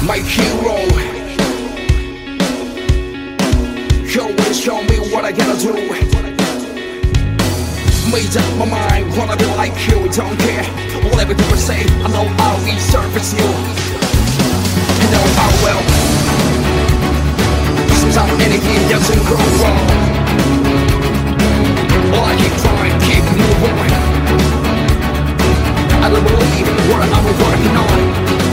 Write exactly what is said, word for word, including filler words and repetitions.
my hero. You always show me what I gotta do. Made up my mind, wanna be like you. Don't care whatever people say, I know I'll resurface you. You know I will. Sometimes anything doesn't go wrong.